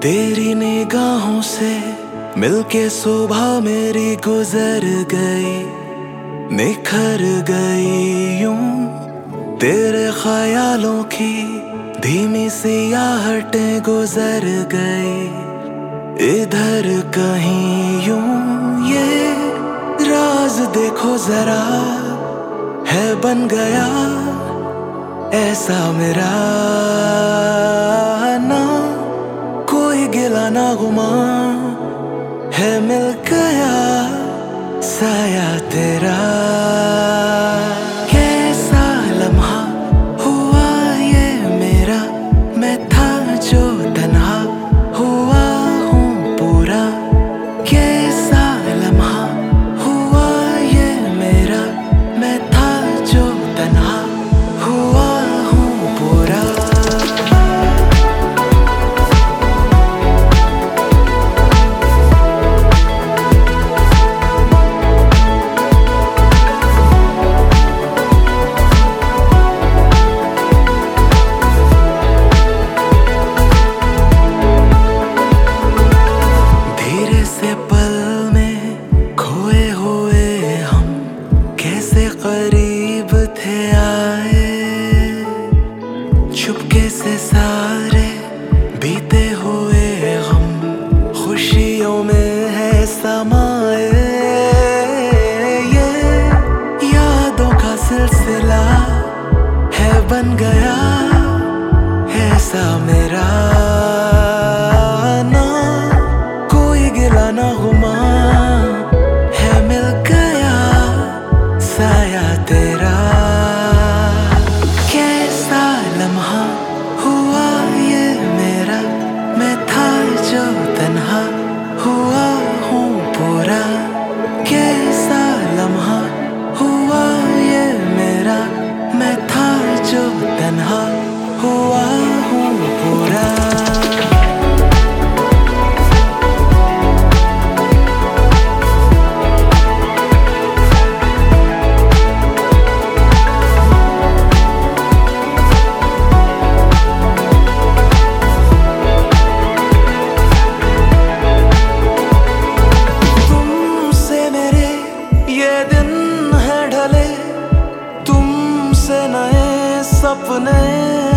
तेरी निगाहों से मिलके सुबह मेरी गुजर गई, निखर गई यूं तेरे ख्यालों की धीमी सी आहटें गुजर गई इधर कहीं यूं। ये राज देखो जरा है बन गया ऐसा मेरा, ना कोई गिला ना गुमा है मिल गया साया तेरा। कैसा लम्हा हुआ ये मेरा, मैं था जो तन्हा हुआ हूँ पूरा। कैसा लम्हा हुआ ये मेरा, मैं था जो तन्हा हुआ हूँ पूरा। करीब थे आए चुपके से सारे बीते हुए गम खुशियों में है समाए। ये यादों का सिलसिला है बन गया ऐसा मेरा, ना कोई गिला ना गुमा है मिल गया साया तेरा। कैसा लम्हा हुआ ये मेरा, मैं था जो तन्हा हुआ हूँ पूरा। कैसा लम्हा हुआ ये मेरा, मैं था जो तन्हा हुआ हूँ पूरा। तुमसे नए सपने